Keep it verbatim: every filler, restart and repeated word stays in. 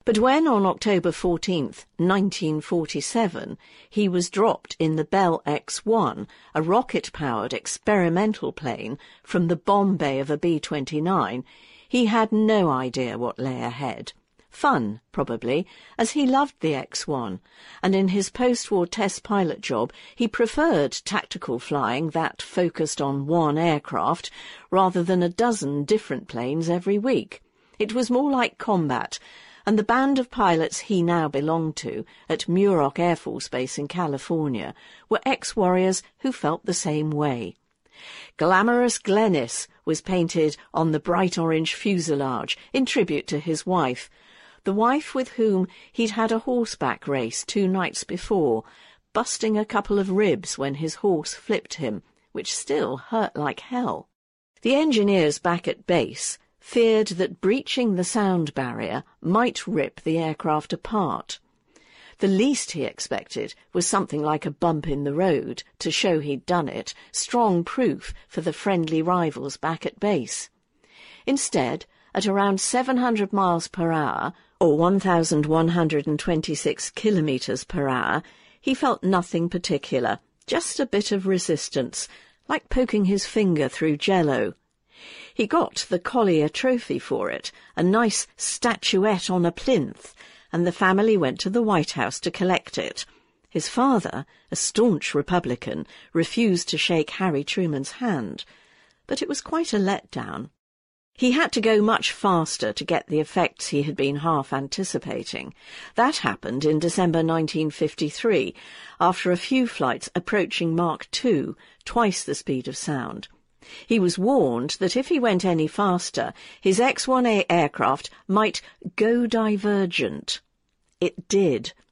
But when on October fourteenth, nineteen forty-seven, he was dropped in the Bell X one, a rocket-powered experimental plane, from the bomb bay of a B twenty-nine, he had no idea what lay ahead. Fun, probably, as he loved the X one, and in his post-war test pilot job he preferred tactical flying that focused on one aircraft rather than a dozen different planes every week. It was more like combat, and the band of pilots he now belonged to at Muroc Air Force Base in California were ex-warriors who felt the same way. Glamorous Glennis was painted on the bright orange fuselage in tribute to his wife, the wife with whom he'd had a horseback race two nights before, busting a couple of ribs when his horse flipped him, which still hurt like hell. The engineers back at base feared that breaching the sound barrier might rip the aircraft apart. The least he expected was something like a bump in the road to show he'd done it, strong proof for the friendly rivals back at base. Instead, at around seven hundred miles per hour, or one thousand one hundred twenty-six kilometres per hour, he felt nothing particular, just a bit of resistance, like poking his finger through jello. He got the Collier Trophy for it, a nice statuette on a plinth, and the family went to the White House to collect it. His father, a staunch Republican, refused to shake Harry Truman's hand, but it was quite a letdown. He had to go much faster to get the effects he had been half anticipating. That happened in December nineteen fifty-three, after a few flights approaching Mach two, twice the speed of sound. He was warned that if he went any faster, his X one A aircraft might go divergent. It did.